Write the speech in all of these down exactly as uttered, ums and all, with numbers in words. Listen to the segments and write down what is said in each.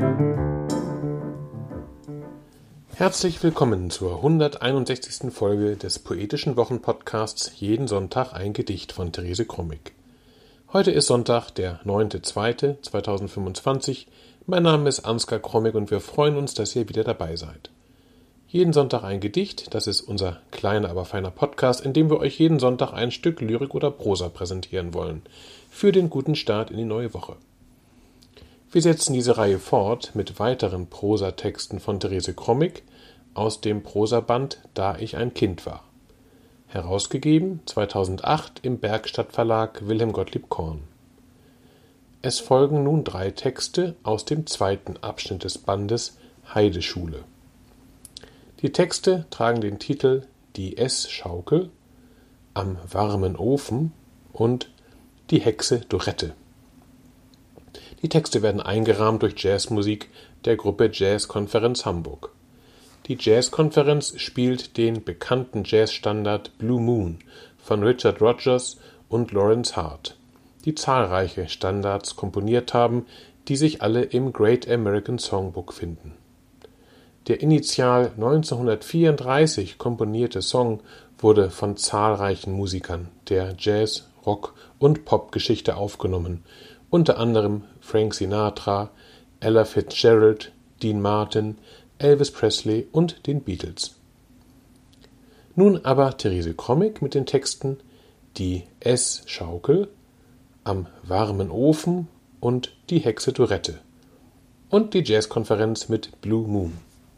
Herzlich willkommen zur hunderteinundsechzigsten Folge des Poetischen Wochenpodcasts Jeden Sonntag ein Gedicht von Therese Krommig. Heute ist Sonntag, der neunter zweiter zweitausendfünfundzwanzig. Mein Name ist Ansgar Krommig und wir freuen uns, dass ihr wieder dabei seid. Jeden Sonntag ein Gedicht, das ist unser kleiner, aber feiner Podcast, in dem wir euch jeden Sonntag ein Stück Lyrik oder Prosa präsentieren wollen, für den guten Start in die neue Woche. Wir setzen diese Reihe fort mit weiteren Prosatexten von Therese Krommig aus dem Prosaband Da ich ein Kind war. Herausgegeben zweitausendacht im Bergstadt-Verlag Wilhelm Gottlieb Korn. Es folgen nun drei Texte aus dem zweiten Abschnitt des Bandes Heideschule. Die Texte tragen den Titel Die Essschaukel, Am warmen Ofen und Die Hexe Dorette. Die Texte werden eingerahmt durch Jazzmusik der Gruppe Jazzkonferenz Hamburg. Die Jazzkonferenz spielt den bekannten Jazzstandard Blue Moon von Richard Rodgers und Lawrence Hart, die zahlreiche Standards komponiert haben, die sich alle im Great American Songbook finden. Der initial neunzehnhundertvierunddreißig komponierte Song wurde von zahlreichen Musikern der Jazz-, Rock- und Popgeschichte aufgenommen, unter anderem Frank Sinatra, Ella Fitzgerald, Dean Martin, Elvis Presley und den Beatles. Nun aber Therese Krommig mit den Texten Die Essschaukel, Am warmen Ofen und Die Hexe Dorette und die Jazzkonferenz mit Blue Moon.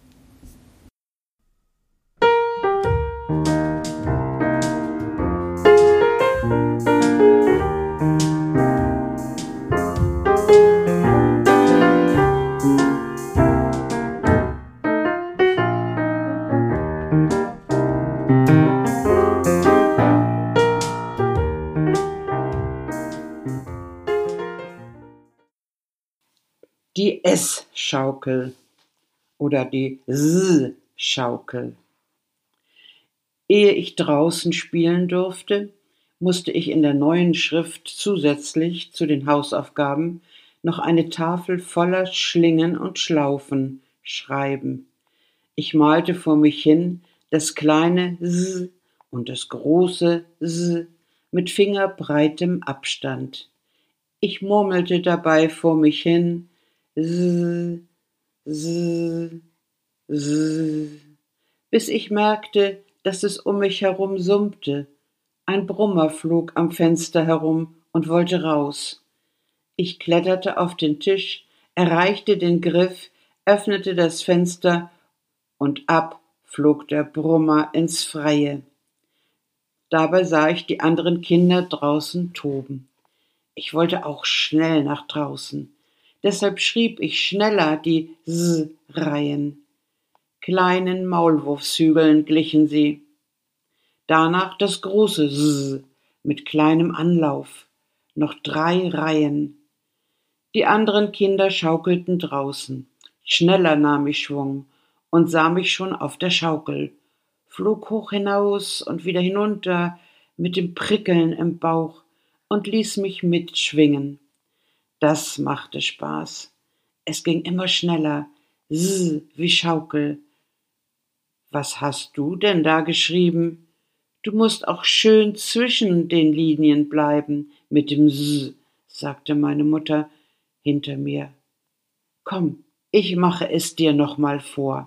Die Essschaukel oder die S-Schaukel. Ehe ich draußen spielen durfte, musste ich in der neuen Schrift zusätzlich zu den Hausaufgaben noch eine Tafel voller Schlingen und Schlaufen schreiben. Ich malte vor mich hin das kleine S und das große S mit fingerbreitem Abstand. Ich murmelte dabei vor mich hin S, S, S, bis ich merkte, dass es um mich herum summte. Ein Brummer flog am Fenster herum und wollte raus. Ich kletterte auf den Tisch, erreichte den Griff, öffnete das Fenster und ab flog der Brummer ins Freie. Dabei sah ich die anderen Kinder draußen toben. Ich wollte auch schnell nach draußen. Deshalb schrieb ich schneller die S-Reihen. Kleinen Maulwurfshügeln glichen sie. Danach das große S mit kleinem Anlauf. Noch drei Reihen. Die anderen Kinder schaukelten draußen. Schneller nahm ich Schwung und sah mich schon auf der Schaukel. Flog hoch hinaus und wieder hinunter mit dem Prickeln im Bauch und ließ mich mitschwingen. Das machte Spaß. Es ging immer schneller. S wie Schaukel. Was hast du denn da geschrieben? Du musst auch schön zwischen den Linien bleiben mit dem S, sagte meine Mutter hinter mir. Komm, ich mache es dir noch mal vor.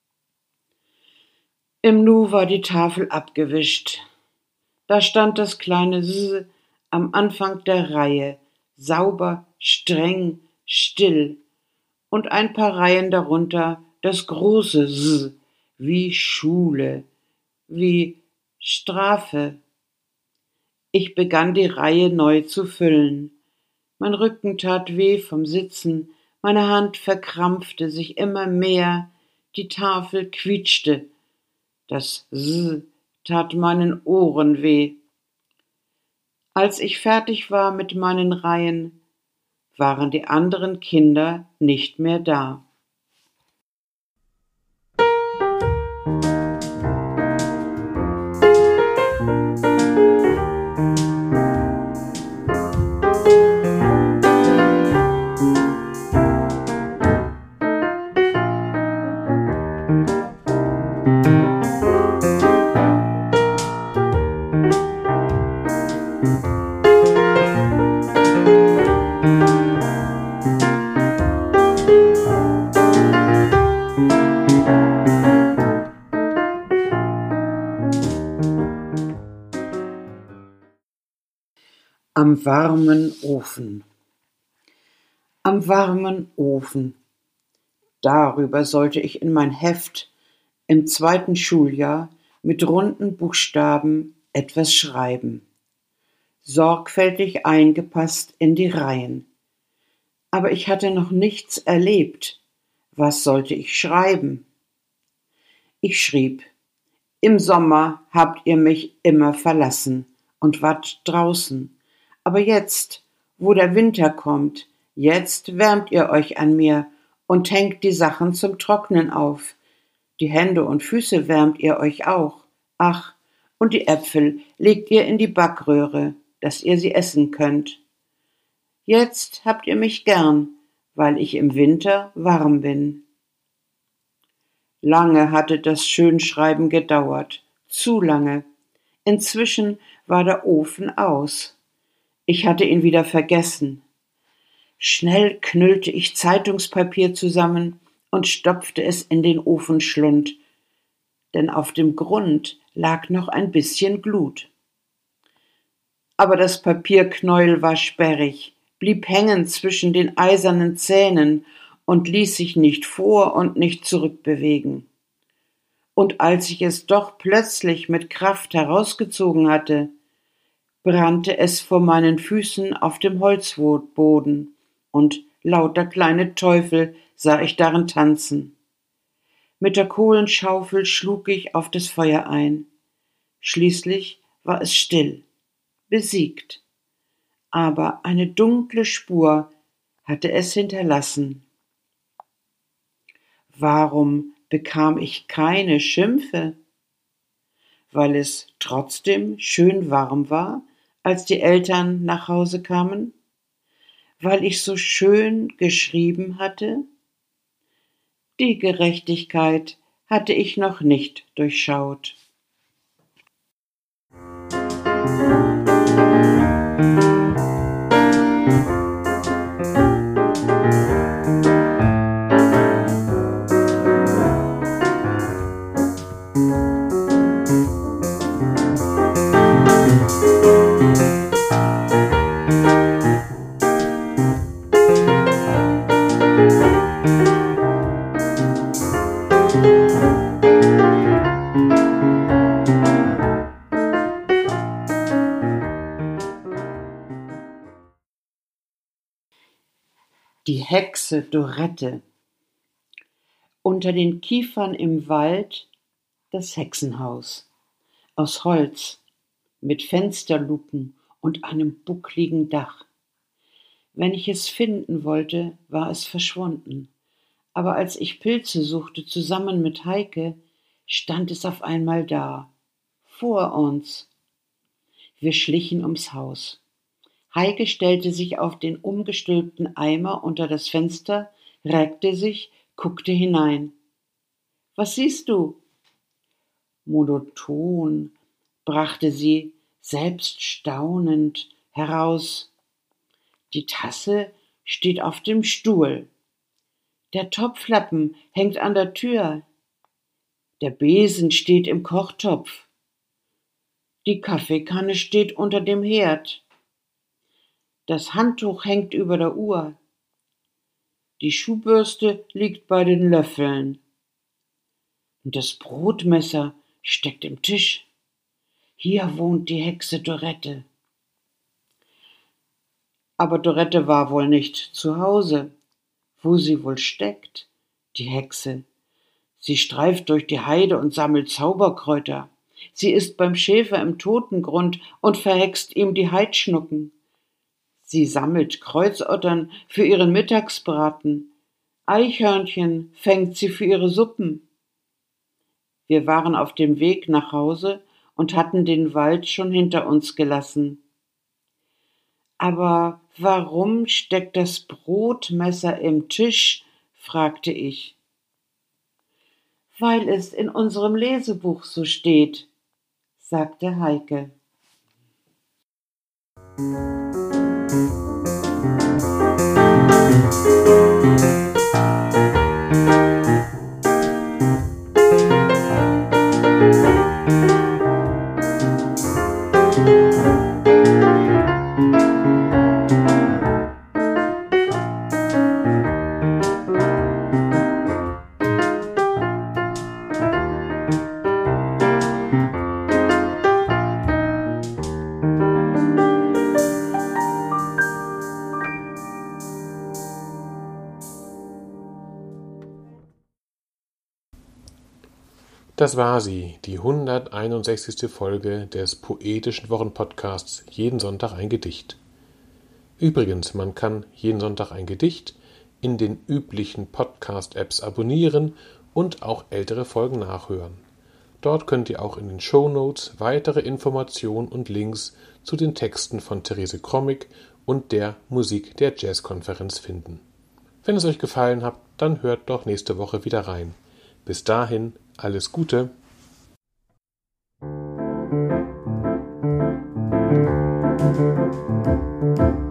Im Nu war die Tafel abgewischt. Da stand das kleine S am Anfang der Reihe, sauber, streng, still, und ein paar Reihen darunter das große S, wie Schule, wie Strafe. Ich begann die Reihe neu zu füllen. Mein Rücken tat weh vom Sitzen, meine Hand verkrampfte sich immer mehr, die Tafel quietschte. Das S tat meinen Ohren weh. Als ich fertig war mit meinen Reihen, waren die anderen Kinder nicht mehr da. Am warmen Ofen. Am warmen Ofen. Darüber sollte ich in mein Heft im zweiten Schuljahr mit runden Buchstaben etwas schreiben. Sorgfältig eingepasst in die Reihen. Aber ich hatte noch nichts erlebt. Was sollte ich schreiben? Ich schrieb: Im Sommer habt ihr mich immer verlassen und wart draußen. Aber jetzt, wo der Winter kommt, jetzt wärmt ihr euch an mir und hängt die Sachen zum Trocknen auf. Die Hände und Füße wärmt ihr euch auch. Ach, und die Äpfel legt ihr in die Backröhre, dass ihr sie essen könnt. Jetzt habt ihr mich gern, weil ich im Winter warm bin. Lange hatte das Schönschreiben gedauert, zu lange. Inzwischen war der Ofen aus. Ich hatte ihn wieder vergessen. Schnell knüllte ich Zeitungspapier zusammen und stopfte es in den Ofenschlund, denn auf dem Grund lag noch ein bisschen Glut. Aber das Papierknäuel war sperrig, blieb hängen zwischen den eisernen Zähnen und ließ sich nicht vor und nicht zurückbewegen. Und als ich es doch plötzlich mit Kraft herausgezogen hatte, brannte es vor meinen Füßen auf dem Holzboden, und lauter kleine Teufel sah ich darin tanzen. Mit der Kohlenschaufel schlug ich auf das Feuer ein. Schließlich war es still, besiegt. Aber eine dunkle Spur hatte es hinterlassen. Warum bekam ich keine Schimpfe? Weil es trotzdem schön warm war, als die Eltern nach Hause kamen? Weil ich so schön geschrieben hatte? Die Gerechtigkeit hatte ich noch nicht durchschaut. Die Hexe Dorette. Unter den Kiefern im Wald das Hexenhaus. Aus Holz, mit Fensterluken und einem buckligen Dach. Wenn ich es finden wollte, war es verschwunden. Aber als ich Pilze suchte zusammen mit Heike, stand es auf einmal da, vor uns. Wir schlichen ums Haus. Heike stellte sich auf den umgestülpten Eimer unter das Fenster, reckte sich, guckte hinein. »Was siehst du?« Monoton brachte sie, selbst staunend, heraus. »Die Tasse steht auf dem Stuhl. Der Topflappen hängt an der Tür. Der Besen steht im Kochtopf. Die Kaffeekanne steht unter dem Herd. Das Handtuch hängt über der Uhr. Die Schuhbürste liegt bei den Löffeln. Und das Brotmesser steckt im Tisch. Hier wohnt die Hexe Dorette.« Aber Dorette war wohl nicht zu Hause. Wo sie wohl steckt, die Hexe? Sie streift durch die Heide und sammelt Zauberkräuter. Sie ist beim Schäfer im Totengrund und verhext ihm die Heidschnucken. Sie sammelt Kreuzottern für ihren Mittagsbraten. Eichhörnchen fängt sie für ihre Suppen. Wir waren auf dem Weg nach Hause und hatten den Wald schon hinter uns gelassen. »Aber warum steckt das Brotmesser im Tisch?« fragte ich. »Weil es in unserem Lesebuch so steht«, sagte Heike. Musik Das war sie, die hunderteinundsechzigste Folge des Poetischen Wochenpodcasts Jeden Sonntag ein Gedicht. Übrigens, man kann jeden Sonntag ein Gedicht in den üblichen Podcast-Apps abonnieren und auch ältere Folgen nachhören. Dort könnt ihr auch in den Shownotes weitere Informationen und Links zu den Texten von Therese Krommig und der Musik der Jazzkonferenz finden. Wenn es euch gefallen hat, dann hört doch nächste Woche wieder rein. Bis dahin, alles Gute! Thank you.